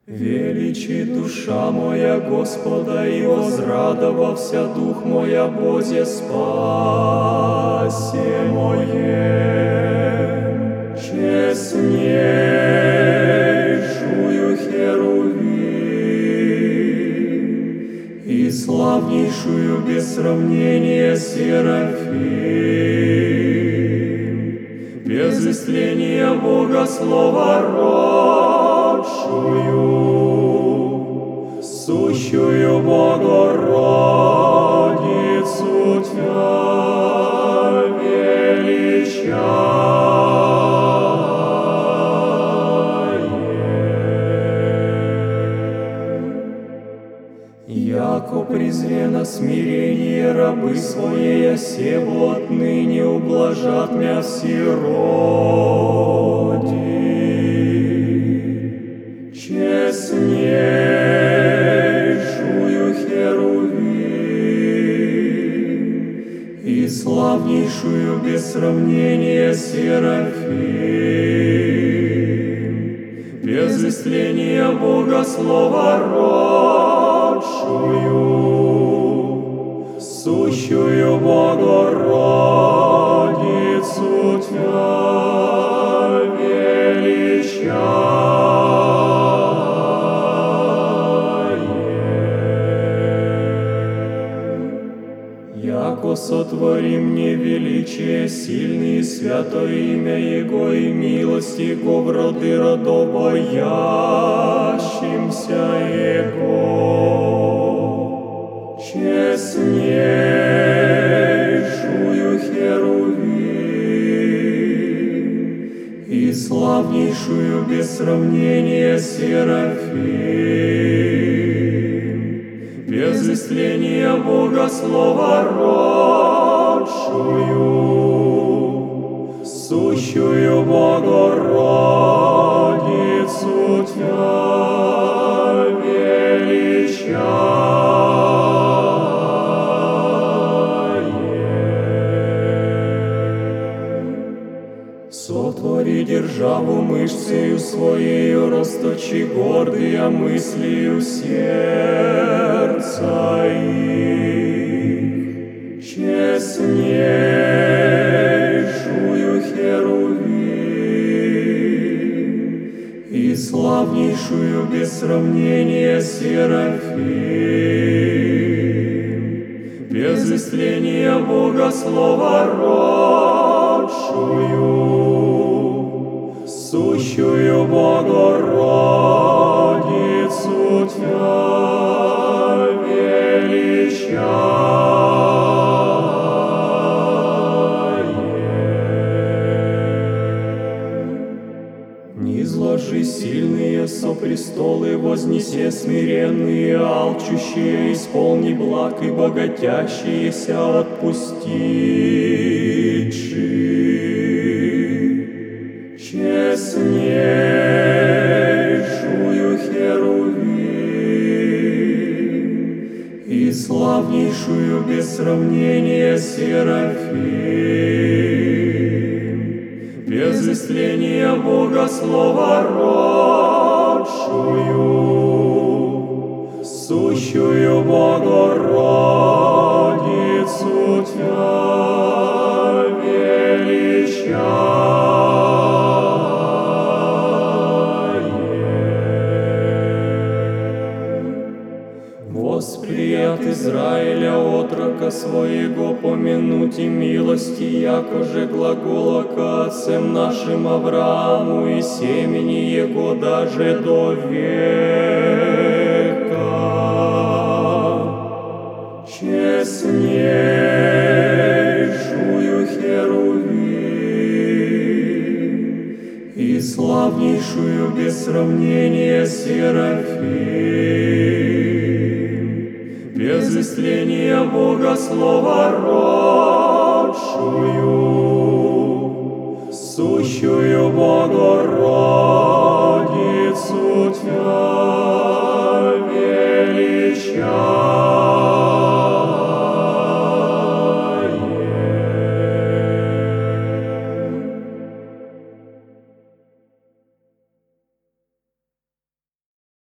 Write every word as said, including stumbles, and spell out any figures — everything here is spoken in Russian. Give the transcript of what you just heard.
Величи душа моя Господа, и возрадовался дух мой о Бозе спасе моем. Честнейшую Херувим и славнейшую без сравнения Серафим, без истления Бога слова родшую, сущую Богородицу Тя величаем. Яко презре на смирение рабы своей, осебу отныне ублажат мя всероди. Честнейшую Херувим и славнейшую без сравнения Серафим, без истления Бога слова родшую, сущую Богородицу Тя величаем. Яко сотвори мне величие, сильный и святое имя Его, и милость Его в роды родов боящимся Его. Честнейшую Херувим и славнейшую без сравнения Серафим, без истления Бога слова родшую, сущую Богородицу Тя величаем. Сотвори державу мышцею своею, расточи гордые мыслью сердца их. Честнейшую Херувим и славнейшую без сравнения Серафим, без истления Бога слова родшую, сущую Богородицу Тя величаем. Низложи сильные со престолы, вознесе смиренные, алчущие, исполни благ и богатящиеся отпустивши. Честнейшую Херувим и славнейшую без сравнения Серафим, без истления Бога слова родшую, сущую Богородицу Тя величаем. Восприят Израиля отрока своего помянуть и милости, яко же глагола к отцам нашим Аврааму и семени его даже до века. Честнейшую Херувим и славнейшую без сравнения Серафим, без истления Бога слова родшую, сущую Богородицу